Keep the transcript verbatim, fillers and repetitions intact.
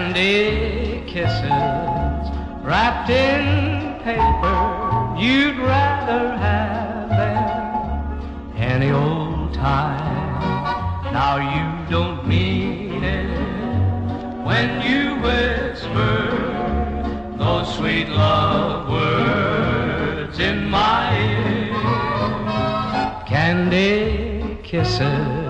Candy kisses wrapped in paper, you'd rather have them any old time. Now you don't mean it when you whisper those sweet love words in my ear. Candy kisses